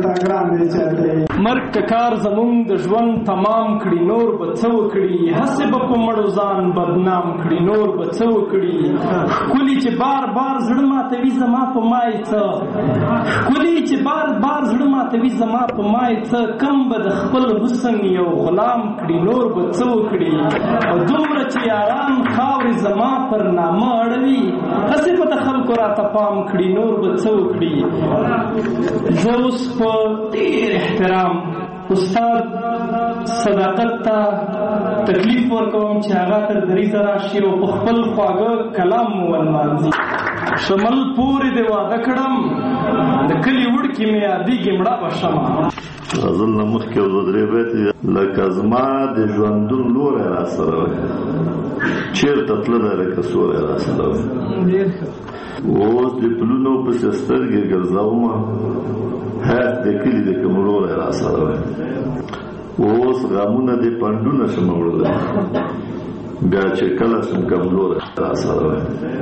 دا ګران دی چې مرګ کار زمونږ د ژوند تمام کړي نور به څه وکړي هسې به په مړو ځان بدنام کړي نور به څه وکړي ښکلي چې بار بار زړه ماتوي زما په مای څه ښکلي چې بار بار زړه ماتوي زما په مای څه کم به د خپل حسن یو غلام کړي نور به څه وکړي او دومره چې یاران خاورې زما پر نامه اړوي هسې به د خلکو راته پام کړي نور به څه وکړي زه اوس په ډېر احترام استاد صداقت ته تکلیف ورکوم چې هغه تر دریځه راشي او په خپل خواږه کلام مو ولمانځي شمل پورې دې واده کړم د کلي وړکي مې یادېږي مړه به شمه غزل نه مخکې یو دوه درې بیتې لکه زما د ژوندون لوری را سره وی چېرته تله دی لکه سوری را سره وی اوس د پلونو پسې سترګې ګرځومه هیڅ د کلي د کمروری را سره وی اوس غمونه د پنډونه شم وړلی بیا چې کله شم کمزوری را سره وی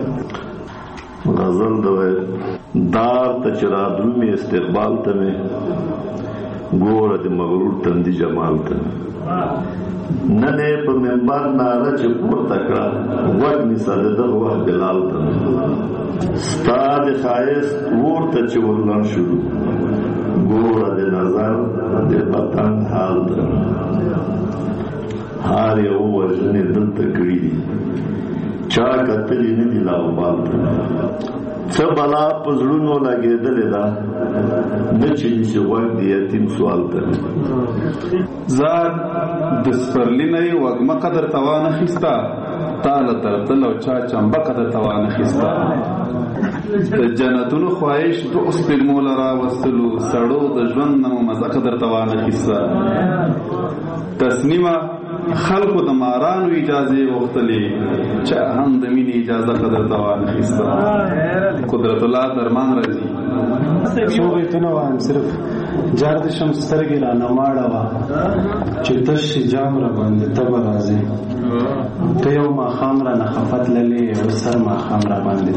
غزل د وی دار ته چې رادرومې استقبال ته مې ګوره د مغرور تندي جمال ته نن یې په منبر ناره چې پورته کړه غوږ نیسه د دغه وخت بلال ته ستا د ښایست اور ته چې ورلن شروع ګوره د نظر د وطن حال ته هر یو وژنې دلته کړي دي چا کتلي نه دي لاوبال ته څه بلا په زړونو لګېدلې ده نه چې نیسي غوږ د یتیم سوال ته زاد د سپرلي نه یې وږمه قدر ته وانخیسته تاله ترتل او چا چمبه قدر ته وانخیسته د جنتونو خواهش د اوس فلمو له راوستلو سړو د ژوند نه مو مزه قدر ته وانخیسته تسنیمه خلقو د مارانو اجازه غوښتلې چا هم د مینې اجازه قدر ته وانخیسته قدرت الله درمان راځي څو بیتونه وایم صرف جار د شم سترګې را نماړه وه چې تش شي جام را باندې ته به راځې ته یو ماښام را نه خفت للې یو سر ماښام را باندې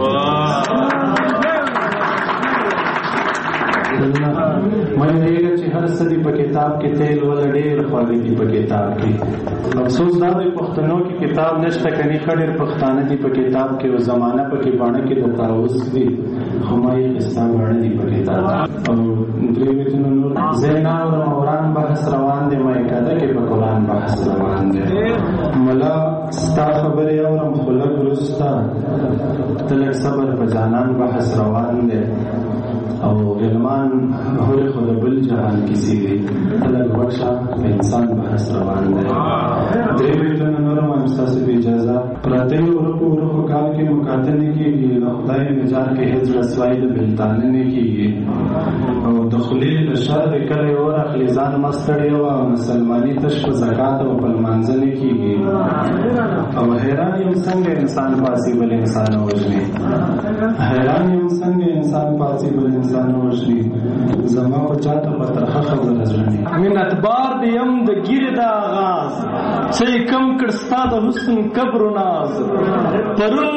مې ویل چې هر څه دی په کتاب کې تیل ول ډېر خواږه دي په کتاب کې افسوس دا دی پښتنو کې کتاب نشته کني خډر پښتانه دي په کتاب کې او زمانہ په کې باندې کې د تاوس دي همای اسلام باندې دي په کتاب او درې وینو نور زینا او اوران بحث روان دي مې کده کې په قرآن بحث روان دي ملا ستا خبره اورم خلک رستا تلک صبر په جانان بحث روان دي او علمان هر خود بل جهان کسی دی تلک بخشا انسان بحث روان دی دری بیتن نورم امستاسی بی اجازه پراتی ورکو کال کی مکاتنی کی گی خدای نجار کے حضر اسوائی دا بلتاننی کی گی او دخلی لشار کلی اور اخلیزان مستڑی و مسلمانی تشف زکاة و پلمانزنی کی گی او حیران یم سنگ انسان پاسی بل انسان وجنی حیران یم سنگ انسان پاسی بل انسان وجنی زما و چاہتا پترخه خبر ازرنی منتبار دیم د گیر دا آغاز چه کم کرستا دا حسن کبر و ناز پرون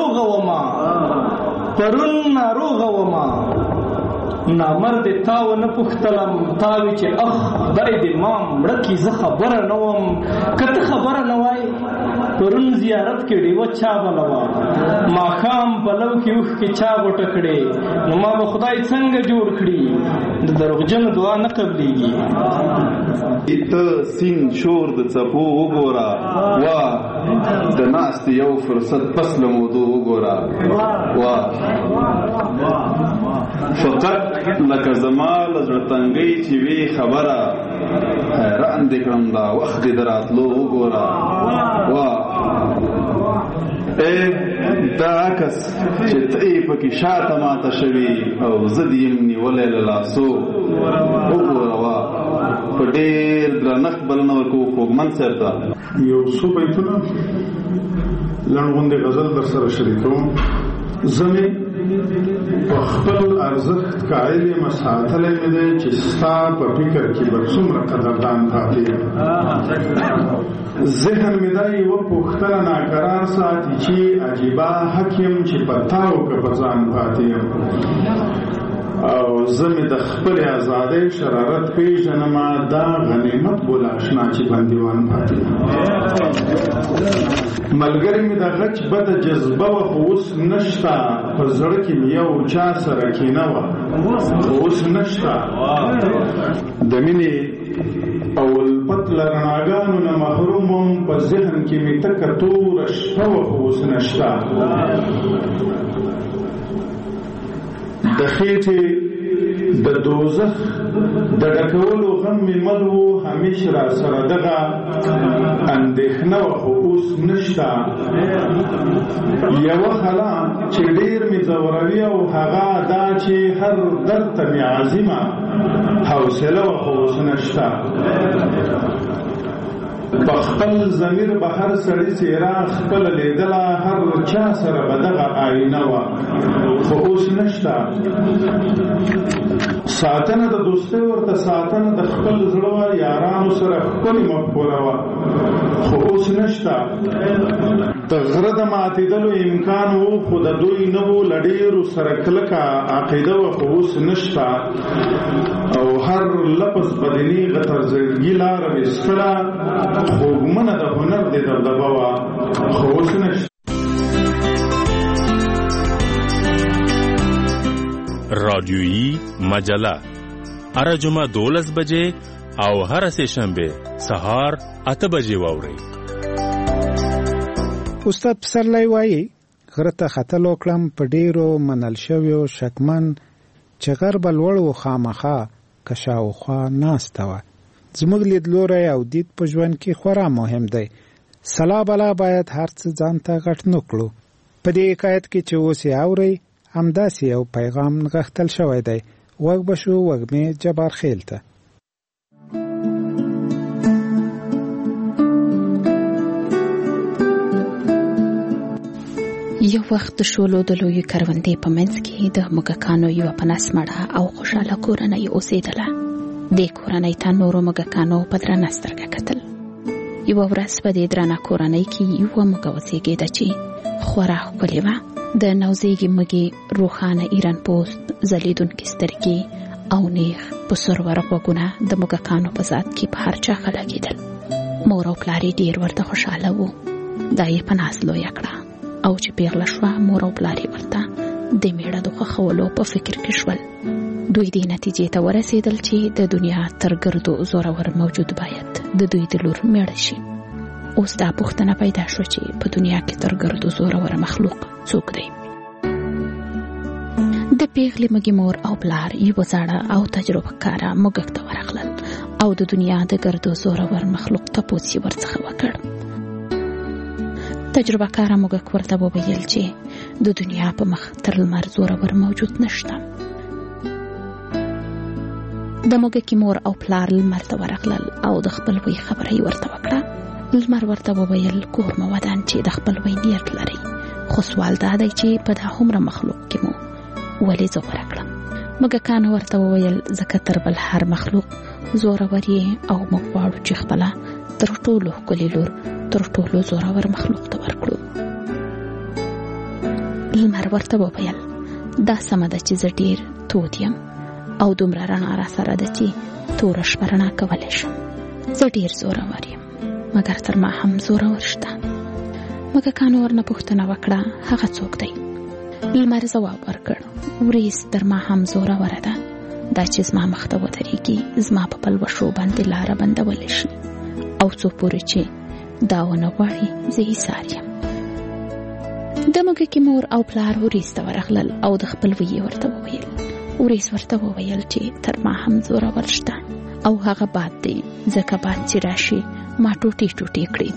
ناروغ وما نامرد تاو نپختلم تاوی چه اخ خدای دی مام مړکی زه خبره نوم کته خبره نوای پرون زیارت کړي و چا بلوا ما خام بلو کې اوخ کې چا وټکړي نو ما به خدای څنګه جوړ کړي د دروغجن دعا نه قبليږي ته سین شور د څپو وګوره وا د ناست یو فرصت پس لمودو وګوره وا فقط لکه زما لزړه تنګۍ چې وی خبره حیران دې کړم دا وخت دې دراتلو وګوره وا دا عکس چې ته یې پکې شاته ماته شوي او زه دې یم نیولی له لاسو وګوره وا په ډېر درنښت بلنه ورکوو خوږمن صاحب ته یو څو بیتونه لنډ غوندې غزل در سره شریکوم زه مې په خپل ارزښت قایل یم ساتلی مې دی چې ستا په فکر کې به څومره قدردان پاتې یم ذهن مې دا یوه پوښتنه ناقرار ساتي چې عجیبه حق یم چې په تا او که په ځان پاتې یم او زمې د خپل آزادۍ شرارت پیژنم دا غنیمت بوله اشنا چې بندیوان پاتې ملګری مې د غچ بده جذبه وه خو اوس نشته په زړه کې مې یو چا سره کینه وه خو اوس نشته د مینې او الفت له رڼاګانو نه محروم وم په ذهن کې مې تکه توره شپه وه خو اوس نشته د خېټې د دوزخ د ډکولو غم مې مل و همیش را سره دغه اندېښنه وه خو اوس نشته یوه خلا چې ډېر مې ځوروي او هغه دا چې هر درد ته مې عظیمه حوصله وه خو اوس نشته په خپل ضمیر به هر سړي څېره خپله لیدله هر چا سره به دغه آینه وه خو اوس نشته ساتنه د دوستۍ ورته ساتنه د خپل زړه وه یارانو سره ښکلې مفکوره وه خو اوس نشته د غره د ماتېدلو امکان و خو د دوی نه و له ډېرو سره کلکه عقیده وه خو اوس نشته او هر لفظ به د نیغه تر زړګي لاره ویستله خوږمنه د هنر د دبدبه وه خو اوس نشته رادیویی مجله هر جمعه 12 بجې او هر سه شنبه سهار 8 بجې واورئ. استاد پسرلی وایي غره ته ختلو کړم په ډیرو منل شویو شکمن چې غر بل وړو خامخا کشاوخوا ناسته وه. زموږ لیدلوری او دید په ژوند کې خورا مهم دی. سلا بلا باید هر څه ځان ته غټ نه کړو. په دې حکایت کې چې اوس یې اورئ همداسې یو پیغام نغښتل شوی دی. وږ به شو وږمې جبار خیل ته. یو وخت د شولو د لویې کروندې په منځ کې د موږکانو یوه پنسمړه او خوشحاله کورنۍ اوسېدله. دې کورنۍ ته نورو موږکانو په درنه سترګه کتل. یوه ورځ په دې درنه کورنۍ کې یوه موږه وزېږېده چې خورا ښکلې وه. د نوزېږي مږې روښانه ایران پوست، ځلېدونکې سترګې او نیغ په سرور غوږونه د موږکانو په ذات کې په هر چا ښه لګېدل. مور او پلار یې ډېر ورته خوشحاله وو. دا یې په ناز لویه کړه او چې پیغله شوه مور او پلار یې ورته د میړه د خوښولو په فکر کې شول. دوی دې نتیجې ته ورسېدل چې د دنیا تر ګردو زورور موجود باید د دوی د لور میړه شي. اوس دا پوښتنه پیدا شوه چې په دنیا کې تر ګردو زورور مخلوق څوک دی؟ د پیغلې مږې مور او پلار یوه زاړه او تجربه کاره موږک ته ورغلل او د دنیا د ګردو زورور مخلوق تپوس یې ورڅخه وکړ. تجربه کاره موږک ورته وویل چې د دنیا په مخ تر لمر زورور موجود نشته. د موږکې مور او پلار لمر ته ورغلل او د خپلوۍ خبره یې ورته وکړه. لمر ورته وویل کور مو ودان چې د خپلوۍ نیت لرئ، خو سوال دا دی چې په دا هومره مخلوق کې مو ولې زه غوره کړم؟ موږکانو ورته وویل ځکه تر بل هر مخلوق زورور یې او موږ غواړو چې خپله تر ټولو ښکلې لور تر ټولو زورور مخلوق ته ورکړو. لمر ورته وویل دا سمه ده چې زه ډېر تود یم او دومره رڼا را سره ده چې توره شپه رڼا کولی شم. زه ډېر زورور یم مګر تر ما هم زورور شته. موږکانو ورنه پوښتنه وکړه هغه څوک دی؟ لمر ځواب ورکړ وریځ تر ما هم زوروره ده. دا چې زما مخ ته ودرېږي زما په پلوشو باندې لاره بندولی شي او څو پورې چې دا ونه غواړي زه ایثار یم. د موږکې مور او پلار وریځ ته ورغلل او د خپلوۍ یې ورته وویل. وریځ ورته وویل چې تر ما هم زورور شته او هغه باد دی ځکه باد چې راشي ما ټوټې ټوټې کړي.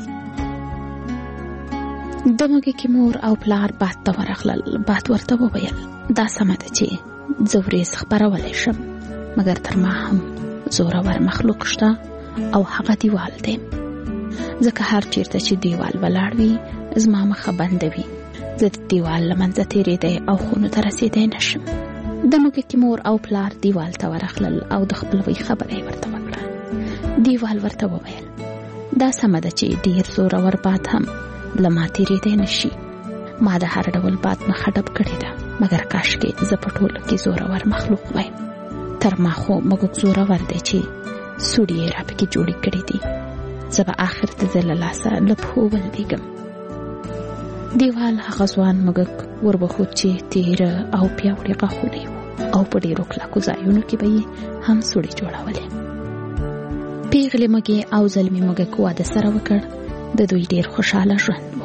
د موږکې مور او پلار باد ته ورغلل. باد ورته وویل دا سمه ده چې زه وریځ خپرولی شم مګر تر ما هم زورور مخلوق شته او هغه دیوال دی. ځکه هر چیرته چې دیوال ولاړ وي زما مخه بنده وي. زه د دیوال له منځه تېرېدی او خونو ته رسېدی نشم. د موږکې مور او پلار دیوال ته ورغلل او د خپلوۍ خبره یې ورته وکړه. دیوال ورته وویل دا سمه ده چې ډېر زورور باد هم له ما تېرېدی نشي. ما د هر ډول باد مخه ډب کړې ده مګر کاشکې زه په ټوله کې زورور مخلوق وایم. تر ما خو موږ زورور دی چې سوړي یې راپکې جوړې کړې دي. زه به آخر ته زه له لاسه له پښو ولوېږم. دیوال هغه ځوان موږک وربښود چې تېره او پیاوړي غاښونه یې وو او په ډېرو کلکو ځایونو کې به یې هم سوړې جوړولې. پیغلې مږې او زلمي موږک واده سره وکړ. د دوی ډېر خوشحاله ژوند و.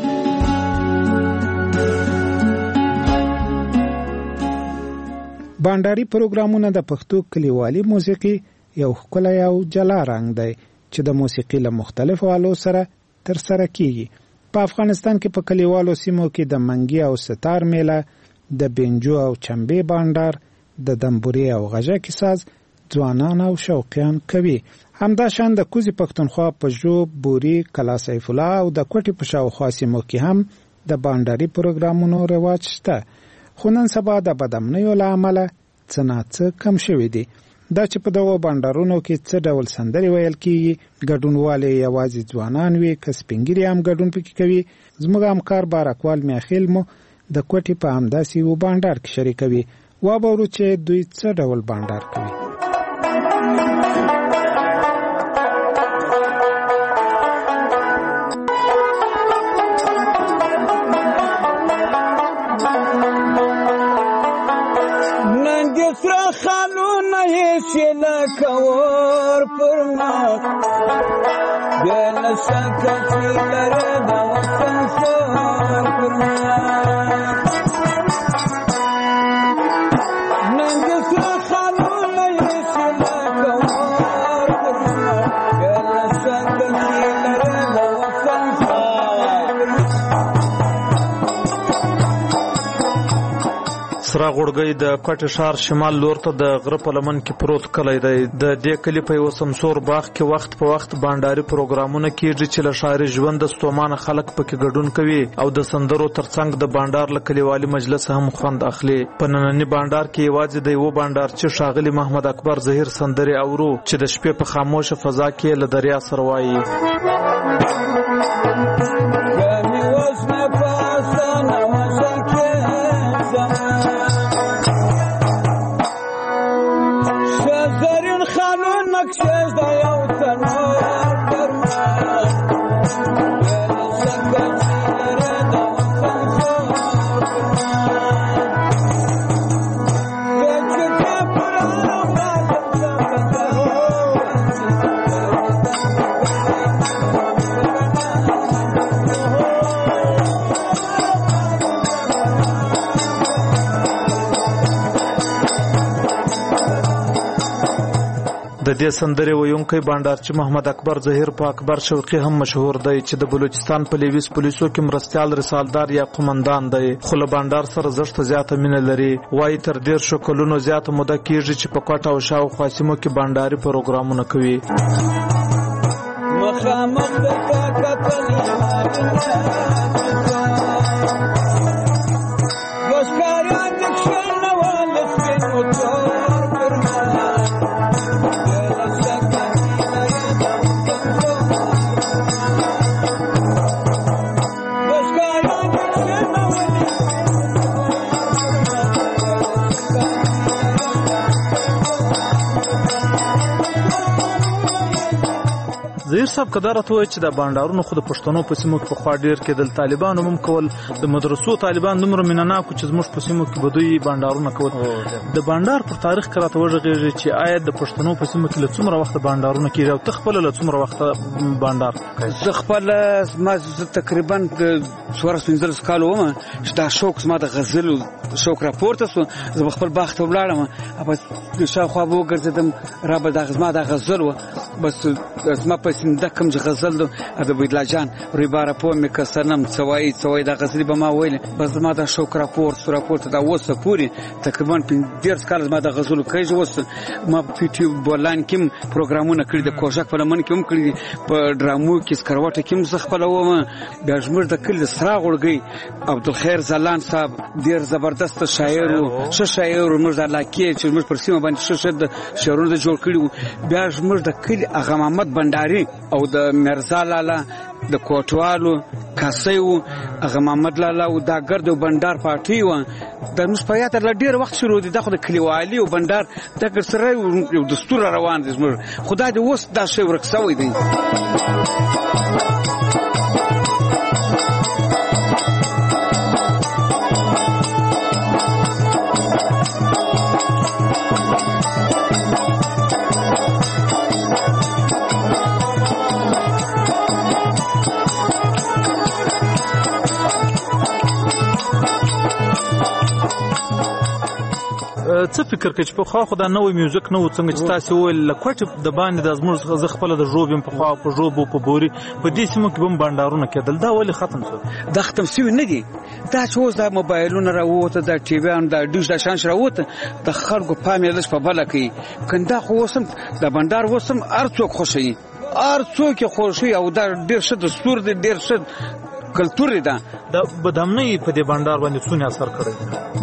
بانډاري پروګرامونه د پښتو کلیوالي موسیقي یو ښکلی او جلا رنګ دی چې د موسیقي له مختلفو آلو سره ترسره کیږي. په افغانستان کې په کلیوالو سیمو کې د منګي او ستار میله، د بنجو او چمبې بانډار، د دمبوري او غژکي ساز ځوانان او شوقیان کوي. همداشان د کوزي پښتونخوا په ژوب، بوري، کلا سیف الله او د کوټي په شاوخوا سیمو کې هم د بانډاري پروګرامونو رواج شته. خو نن سبا د بدامنیو له امله څه ناڅه کم شوي دي. دا چې په دغو بانډارونو کې څه ډول سندرې ویل کیږي، ګډونوالې یوازې ځوانان وي که سپین ږیري هم ګډون پکې کوي. زموږ همکار بارکوال میاخیل مو د کوټي په همداسې یو بانډار کې شریکوي. وابورو چې دوی څه ډول بانډار کوي. شیلا کور پر مات بیل شکتی لره دا وطن سور پر مات ننگ سر خانون شیلا کور پر مات بیل شکتی لره دا وطن سور پر مات. سره غړګي د کوټ شهر شمال لور ته د غره په لمن کې پروت کلی دی. د دې کلی په یو سمسور باغ کې وخت په وخت بانډاري پروګرامونه کیږي چې له شاعري ژوند ستومانه خلک پکې ګډون کوي او د سندرو ترڅنګ د بانډار له کلیوالي مجلس هم خوند اخلي. په نننی بانډار کې یوازې د یو بانډار چې ښاغلي محمد اکبر ظهیر سندري اورو چې د شپې په خاموشه فضا کې له دریا سره وایي. د دې سندرې ویونکی بانډارچی محمد اکبر ظهیر په اکبر شوقي هم مشهور دی چې د بلوچستان په لیویس پولیسو کې مرستیال رسالدار یا قومندان دی. خو له بانډار سره زښته زیاته مینه لري. وایي تر 13 کلونو زیاته موده کېږي چې په کوټه او شاوخوا سیمو کې بانډاري پروګرامونه کوي. مخامخ د کتل وشکاران دکشن والف موتور پر زیر صاحب کدارت وای چې د بانډارونو خو د پښتنو په سیمو کې په خوا ډیر کې د طالبانو هم کول، د مدرسو طالبان دومره مینناکو چې زموږ په سیمو کې بدوی بانډارونه کول. د بانډار پر تاریخ کراته وژغېږي چې آیا د پښتنو په سیمو کې له څومره وخت بانډارونه کیږي او تخپل له څومره وخت بانډار کوي؟ زه خپل ما تقریبا 14 کال وم چې دا شوق ما د غزل شوق راپورته سو. زه خپل باغ ته ولاړم په شاوخوا وګرځیدم را به د غزما د غزل و بس ما په سند کم غزل د عبدالله جان ریباره په مې کسنم څوای د غزل به ما ویل بس ما د شوق راپورته دا وسه پوری تقریبا 15 کال ما د غزل کوي وسه ما په یوټیوب بولان کې پروګرامونه کړی د کوشک په لمن کې هم کړی په ډرامو کې سکروټه کې مزخ په لوم بیا جمهور د کل سرا غړګي عبدالخیر زلان صاحب ډیر زبردست شاعر او موږ د لاکې چې موږ پر سیمه باندې شد شعرونه جوړ کړي بیا موږ د کل اغه محمد بنداري او د مرزا لالا د کوټوالو کاسي وو هغه محمد لالا او دا ګرد او بندار پارټي و د مشپیات له ډیر وخت شروع دي د کلیوالي او بندار د سره یو دستور روان دي خدای دې وس دا شی ورکسوي دي څه فکر کوي چې په خوا خدا نوې میوزیک نو څنګه چې تاسو ویل لکوټ د باندې د زموږ ز خپل د جوبم په خوا په جوبو په بوري په دې سیمو کې بم بانډارونه کېدل دا ولې ختم شو دا ختم شوی نه دي دا چې اوس د موبایلونو راوته د ټي وي ان د ډیش د شانش راوته د خلکو پامې لږ په بل کې کنده خو وسم د بانډار وسم ارڅوک خوشي ارڅوک خوشي او دا ډیر څه د سور دي ډیر څه کلتور ده د بدامنۍ په دې بانډار باندې څونه اثر کړی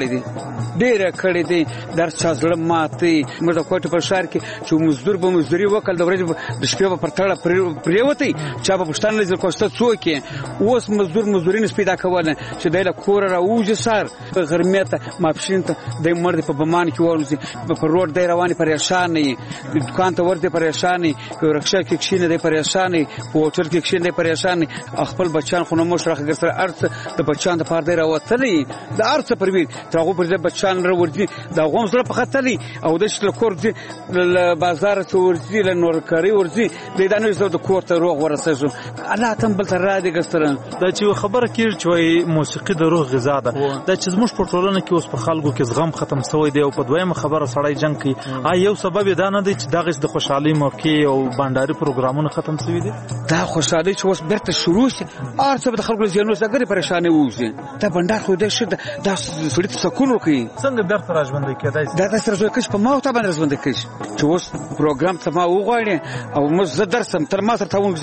ډیره کړی دي در چازړه ماتي موږ د کوټ په شهر کې چې مزدور به مزدوري وکړ د ورځې د شپې په پرتاړه پریوتی چا په پښتون لږ کوسته څوک اوس مزدورین سپیدا کوله چې د کور راوځي سر غرمه ته ماپښین ته د مرد په بمان کې ورځي په روډ دی رواني پریشان نه دکان ته ورته پریشان نه په رکشا کې کښینه دی پریشان نه په هوټل کې کښینه دی پریشان نه خپل بچان خو نو مشرخ ګرځر ارڅ د بچان د پاره دی راوتلې د ارڅ پر وی ترغه پر بچان ورځي دا غوم سره په خطرې او د شل کور دي بازار ته ورځي له نورکاري ورځي د دانو زو د کور ته روغ ورسېږي الله تم بل تر را دي ګستره دا چې خبره کیږي چې موسیقي د روح غذا ده دا چې زموږ په ټولنه کې اوس په خلکو کې زغم ختم شوی دی او په دویمه خبره سړی جنگ کوي یو سبب دا نه دی چې دغه د خوشحالي موقع او بانډاري پروګرامونه ختم شوی دي دا خوشحالي چې اوس برته شروع شي ارڅ د خلکو زینو سره پریشانه وځي دا بانډار خو دې شته دا سړی سکون ورکوي څنګه درته راځوندې کېدای دا تاسو راځي کښ په ما ته باندې راځوندې کښ چې اوس پروګرام ته ما وغواړي او موږ زه درسم تر ما سره تاون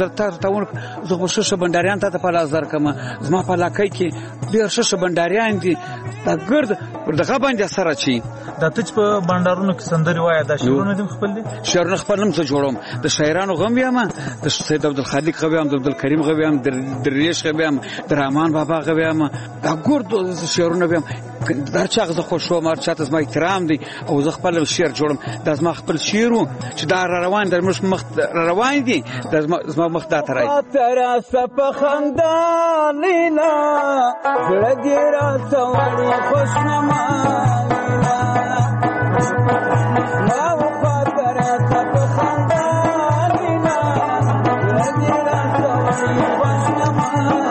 زه خو شش بنداریان ته په لاس درکم زما په علاقې کې ډېر شش بنداریان دي دا ګرد دغه باندې سره چی دا ته په بندارونو کې سندري وایي دا شعرونه دې خپل دي شعرونه خپل نم څه جوړوم د شاعرانو غم یم د سید عبدالخالق غویم د عبدالکریم غویم د درویش غویم د رحمان بابا غویم دا ګرد شعرونه ویم در چاغ زه خوشو مار چاته زما احترام دی او زه خپل شعر جوړم د زما خپل شعرو چې دا روان در مش مخ روان دي د زما مخ دا ترای تر سپ خندا لیلا زړګی را سوړی خوشنما ما وقتر سپ خندا لیلا زړګی را سوړی خوشنما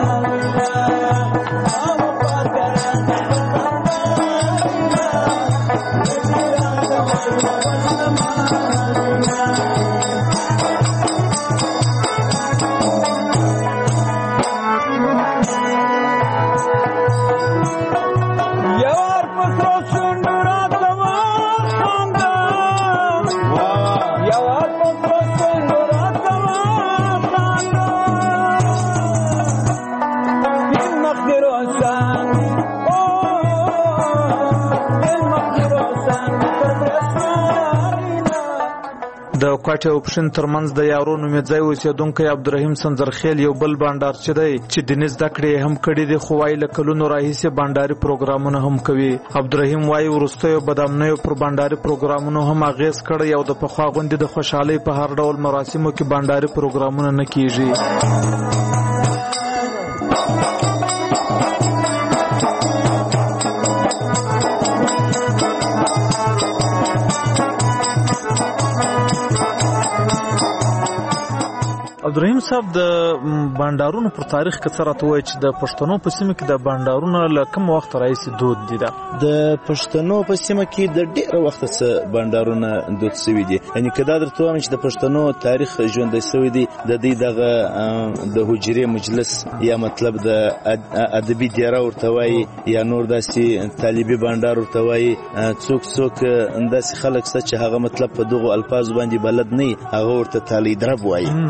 د کوټه اپشن ترمنځ د یارو نومځای اوسیدونکو عبدالرحیم سنځرخیل یو بل بانډار چې دی چې د نس دکړې هم کړي دي خو وايي لکلونو راهیسه بانډاري پروګرامونه هم کوي عبدالرحیم وايي ورستیو بدامنیو پر بانډاري پروګرامونه هم اغیز کړي او د پخوا غوندي د خوشحالي په هر ډول مراسمو کې بانډاري پروګرامونه نه کیږي عبدالرحیم صاحب د بانډارونو پر تاریخ کې څه راته وایي چې د پښتنو په سیمه کې د بانډارونو له کوم وخت راهیسې دود دي د پښتنو په سیمه کې د ډېر وخت څخه بانډارونه دود شوي دي یعنی کدا درته وایم چې د پښتنو تاریخ ژوندی شوی دی د دې دغه د حجرې مجلس یا مطلب د ادبي دیره ورته وایي یا نور داسې طالبي بانډار ورته وایي څوک داسې خلک شته چې هغه مطلب په دغو الفاظو باندې بلد نه هغه ورته طالب درب وایي مطلب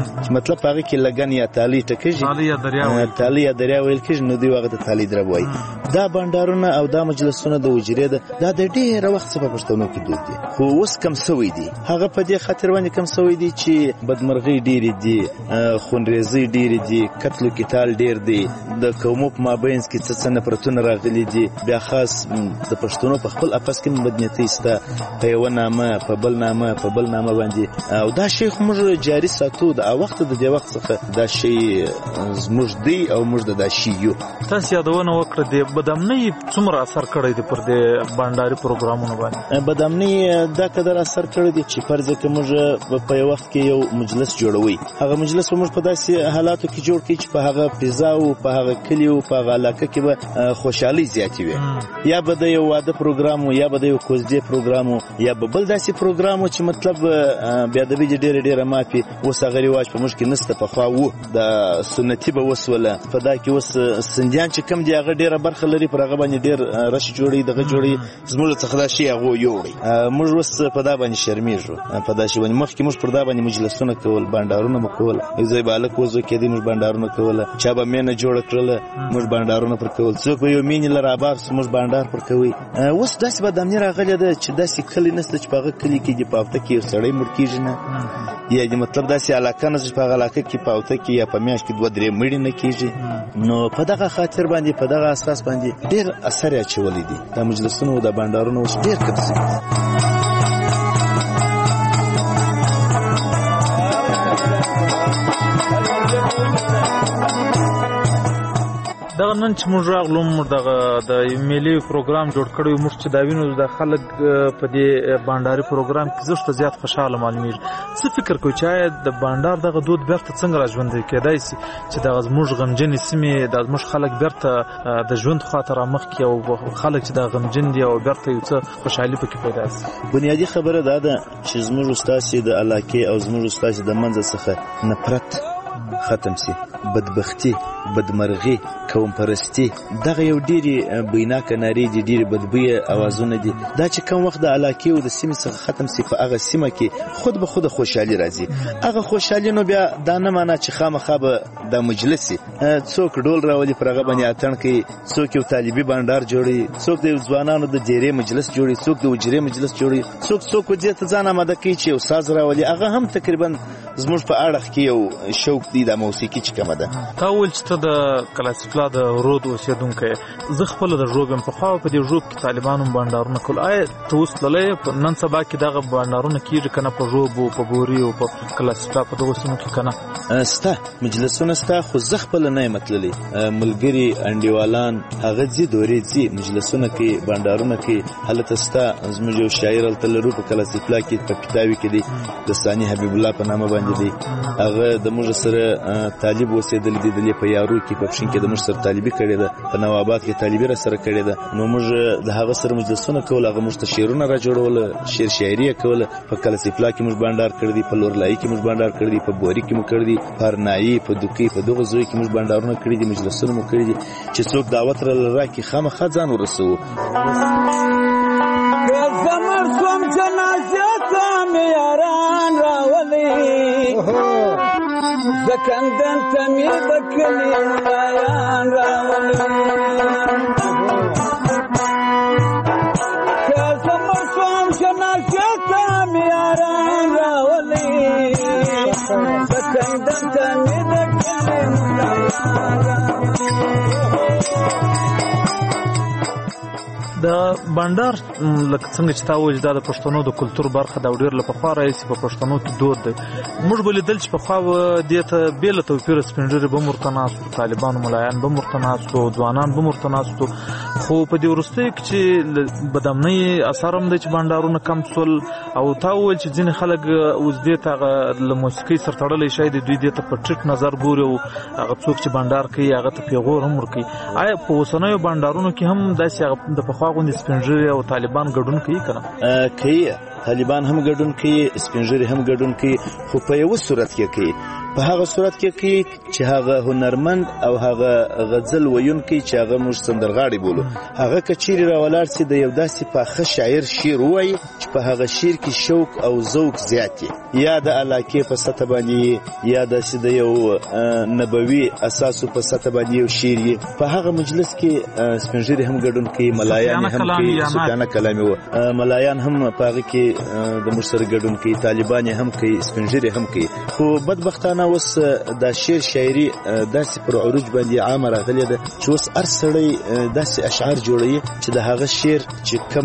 مطلب هغه کې لګن یا تالی ټکېږي تالی یا دریا ویل کېږي نو دوی هغه ته تالی درب وایي. دا بانډارونه او دا مجلسونه د حجرې دا د ډېره وخت څخه په پښتنو کې دود دي خو اوس کم سوی دي. هغه په دې خاطر باندې کم سوی دي چې بدمرغۍ ډېرې دي، خونریزۍ ډېرې دي، قتل و قتال ډېر دی، د قومو په مابینځ کې څه نفرتونه راغلي دي. بیا خاص د پښتنو په خپل اپس کې بدنیتۍ شته په یوه نامه په بل نامه په بل نامه باندې، او دا شی خو موږ جاري ساتو. د وخت د دې وخت څخه دا شی زموږ دی او موږ د دا شی یو. تاسو یادونه وکړه د بدامنۍ څومره اثر کړی دی پر دې بانډاري پروګرامونو باندې؟ بدامنۍ دا قدر اثر کړی دی چې فرض کړه موږ په یو وخت کې یو مجلس جوړوي، هغه مجلس به موږ په داسې حالاتو کې جوړ کړي چې په هغه فضا او په هغه کلی او په هغه علاقه کې به خوشحالي زیاتې وي. یا به د یو واده پروګرام یا به د یو کوزدې پروګرام یا به بل داسې پروګرام چې مطلب بیا د بیجه ډېره مافي. اوس هغه رواج په موږ کې نشته، پخوا و د سنتي به وسوله په دا کې اوس سندیان چې کم دی هغه ډېره برخه لري، پر هغه باندې ډېر رش جوړي دغه جوړي زموږ څخه دا شی هغه یوړي. موږ اوس په دا باندې شرمېږو، په دا شی باندې مخکې موږ پر دا باندې مجلسونه کول، بانډارونه مو کول، ځای به هلک وزو کېدی موږ بانډارونه کوله، چا به مینه جوړه کړله موږ بانډارونه پر کول، څوک به یو مینې له راباب موږ بانډار پر کوي. اوس داسې بدامني راغلې ده چې داسې کلی نشته چې په هغه کلي کې د په هفته کې یو سړی مړ کېږي نه، یا د مطلب داسې علاقه نشته چې په هغه علاقه کې په هفته کې یا په میاشت کې 2-3 مړي نه کېږي. نو په دغه خاطر باندې په دغه اساس باندې ډېر اثر یې اچولی دي. دا مجلسونه او دا بانډارونه اوس ډېر کم شوي دي. دغه نن چې موږ راغلو موږ دغه د میلې پروګرام جوړ کړی موږ چې دا وینو د خلک په دې بانډاري پروګرام کې زښت زیات خوشاله معلومیږي. څه فکر کوي چې د بانډار دغه دود بیرته څنګه راژوندی کېدای شي چې دغه زموږ غمجنې سیمې د زموږ خلک بیرته د ژوند خاطر رامخکې او خلک چې د غمجن دي او بیرته یو څه خوشحالي پکې پیدا شي؟ بنیادي خبره دا ده چې زموږ ستاسې د علاقې او زموږ ستاسې د منځ څخه نفرت ختم شي، بدبختي، بدمرغي، قوم پرستی، دغه یو ډېرې بیناکه نارې دي، ډېرې بدبویه اوازونه دي. دا چې کم وخت د علاقې او د سیمې څخه ختم شي په هغه سیمه کې خود به خود خوشحالي راځي. هغه خوشحالي نو بیا دا نه معنا چې خامخا به د مجلس شي، څوک ډول راولي پر هغه باندې اتڼ کوي، څوک یو طالبي بانډار جوړي، څوک د ځوانانو د ډېرې مجلس جوړي، څوک د وجرې مجلس جوړي، څوک دې ته ځان آماده کوي چې یو ساز راولي. هغه هم تقریبا زموږ په اړخ کې یو شوق دی د موسیقي چې کومه ده. تا وویل چې ته د کلاسیفلا د رود اوسېدونکی، زه خپله د ژوب یم. پخوا په دې ژوب کې طالبانو بانډارونه کول. آیا ته اوس تللی نن سبا کې دغه بانډارونه کېږي که نه په ژوب او په بوري او په کلاسیفلا په دغو سیمو کې که نه؟ سته مجلسونه سته، خو زه خپله نه یم تللی. ملګري انډیوالان هغه ځي دورې ځي مجلسونه کوي بانډارونه کوي. هلته سته زموږ یو شاعر هلته لرو په کلاسیفلا کې په پیتاوي کې دی، د ثاني حبیب الله په نامه باندې دی. هغه د موږ سره طالب اوسېدلی دی، دلې په یارو کې په پښین کې د موږ سره طالبي کړې ده، په نواباد کې طالبي را سره کړې ده. نو موږ د هغه سره مجلسونه کول، هغه موږ ته شعرونه را جوړوله، شعر شاعري یې کوله. په کلاسیفلا کې موږ بانډار کړی دی، په لورلایي کې موږ بانډار کړی دی، په بوري کې مو کړی دی، په ارنایي، په دوکۍ، په دغو ځایو کې موږ بانډارونه کړي دي، مجلسونه مو کړي دي چې څوک دعوت راکړي خامخا ځان ورسوو. زمر سوم جنازه ته مې یاران راولي، زکندن ته مې د کلي ملایان راولي. که زمر سوم جنازه ته مې یاران راولي، زکندن ته مې د کلي ملایان راولي. د بانډار لکه څنګه چې تا وویل دا د پښتنو د کلتور برخه ده او ډېر له پخوا راهیسې په پښتنو کې دود دی. موږ به لیدل چې پخوا دې ته بېله توپیره سپین ږیري به هم ورته ناست وو، طالبانو ملایان به هم ورته ناست وو، ځوانان به هم ورته ناست وو. خو په دې وروستیو کې چې بدامنۍ اثر هم دی چې بانډارونه کم شول، او تا وویل چې ځینې خلک اوس دې ته هغه له موسیقۍ سره تړلی شی دی، دوی دې ته په ټیټ نظر ګوري او هغه څوک چې بانډار کوي هغه ته پیغور هم ورکوي. آیا په اوسنیو بانډارونو کې هم داسې هغه د پخوا غوندې سپین ږیري او طالبان ګډون کوي که نه؟ کوي، طالبان هم ګډون کوي، سپین ږیري هم ګډون کوي، خو په یو صورت کې کوي، په هغه صورت کې کوي چې هغه هنرمند او هغه غزل ویونکی چې هغه موږ سندرغاړي بولو، هغه کچيري راولاړ سي د یو داسې پاخه شاعر شعر وایي چې په هغه شعر کې شوق او ذوق زیات وي، یا د علاقې په سطح باندې یا د یو نبوي اساسو په سطح باندې یو شعر وي. په هغه مجلس کې سپین ږیري هم ګډون کوي، ملایان هم کوي، سفیانه کلامي و ملایان هم په هغه کې د موږ سره ګډون کوي، طالبان هم کوي، سپین ږیري هم کوي. خو بدبختانه اوس دا شعر شاعري داسې پر عروج باندې عامه راغلې ده چې اوس هر سړی داسې اشعار جوړوي چې د هغه شعر چې کوم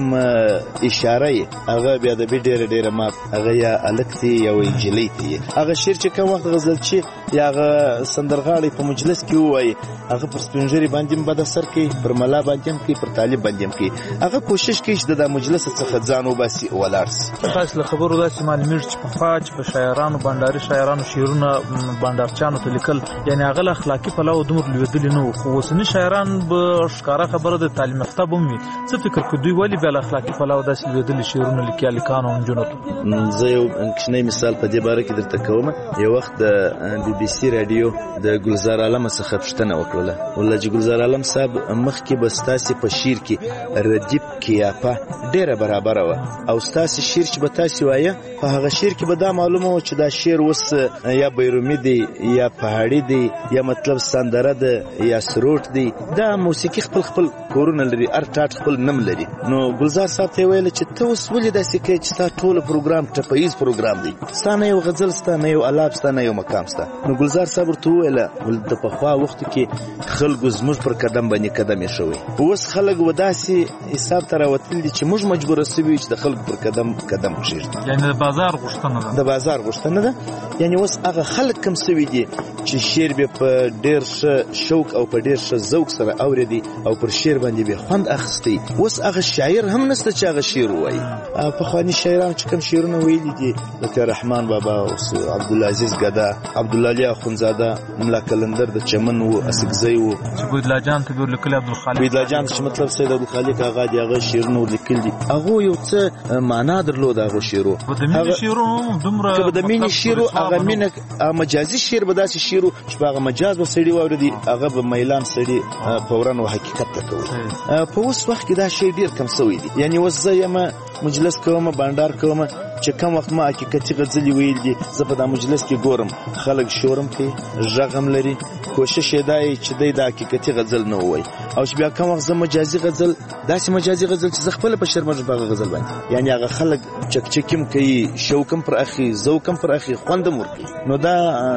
اشاره یې هغه بیا د ډېره ما هغه یا الک دی یا انجلۍ دی، هغه شعر چې کوم وخت غزل چې یا هغه سندرغاړي په مجلس کې وایي هغه پر سپین ږیري باندې بد اثر کوي، پر ملا باندې هم کوي، پر طالب باندې هم کوي. هغه کوشش کوي چې د مجلس څخه ځان وباسي ولاړ شي. تاسو له خبرو داسې معلومیږي چې په خاج په شاعرانو بنداري شاعرانو شعرونه بندارچانو ته لیکل، یعنی هغه اخلاقی پلو دومره لویدلی نه وو. خو اوسني شاعران به ښکاره خبره د تعلیم یافته هم وي. څه فکر کوي دوی ولې بیا اخلاقی پلو داسې لویدلی شعرونه لیکي لیکانو نجونو ته؟ زه یو کښنی مثال په دې باره کې درته کوم. یو وخت د بي بي سي رادیو د ګلزار عالم څخه پوښتنه وکړله، ولله چې ګلزار عالم صاحب مخکې به ستاسې په شعر کې ردیف کیاپه ډېره برابره وه، او ستاسې شعر چې به تاسې وایه په هغه شعر کې به دا معلومه وه چې دا شعر اوس یا بیرومي دی یا پهاړي دی یا مطلب سندره ده یا سروټ دی. دا موسیقي خپل کورونه لري، هر ټاټ خپل نم لري. نو ګلزار صاحب ته ویل چې ته اوس ولې داسې کوې چې ستا ټول پروګرام ټپهیز پروګرام دی، ستا نه یو غزل ستا، نه یو الاب ستا، نه یو مقام ستا. نو ګلزار صاحب ورته وویله د پخوا وختو کې خلکو زموږ پر قدم باندې قدم ایښوی، اوس خلک و داسې حساب ته راوتلي دي چې موږ مجبوره سوي چې د خلکو پر قدم کښېږدو. یعنې د بازار غوښتنه ده، د بازار غوښتنه ده. یعنې اوس هغه خلک کم سوي دي چې شعر به په ډېر ښه شوق او په ډېر ښه ذوق سره اورېدي او پر شعر باندې به خوند اخیستی. اوس هغه شاعر هم نشته چې هغه شعر ووایي. پخواني شاعران چې کوم شعرونه ویلي دي لکه رحمان بابا او عبدالعزیز ګدا، عبدالعلي اخونزاده، ملا کلندر د چمن و، اسکزی و، چې بویدلا جان ته ور لیکلي عبدالخالق، بویدلا جان چې مطلب سید عبدالخالق هغه دی، هغه شعرونه لیکل دي، هغه یو څه معنا درلود هغه شعرو. هغه شعرونه دومره چې د مینې شعر هغه مینه مجازي شعر به داسې شعر چې هغه مجاز به سړي واوري هغه به میلان سړي فورا او حقیقت ته کوي. په اوس وخت کې دا شی ډیر کم شوی دی. یعنی اوس زه یم مجلس کوم، بانډار کوم، چې کوم وخت ما حقیقتي غزلې ویل دي زه په دا مجلس کې ګورم خلک شورم کوي، غږم لري، کوشش یې دا چې دی د حقیقتي غزل نه ووایي. او چې بیا کوم وخت زه مجازي غزل، داسې مجازي غزل چې زه خپله په شرمېږم په هغه غزل باندې، یعنی هغه خلک چکچکیم کوي، شوق هم پر اخي، ذوق هم پر اخي، خوند هم ورکوي. نو دا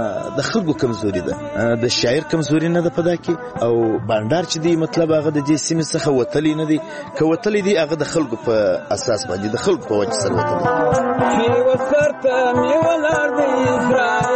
د خلکو کمزوري ده، د شاعر کمزوري نه ده په دا کې. او بانډار چې دی مطلب هغه د دې سیمې څخه وتلی نه دی، که وتلی دی هغه د خلکو په اساس باندې، د خلکو په وجه سره وتلی. چې وسرته مې ولاړ دی اسرائیل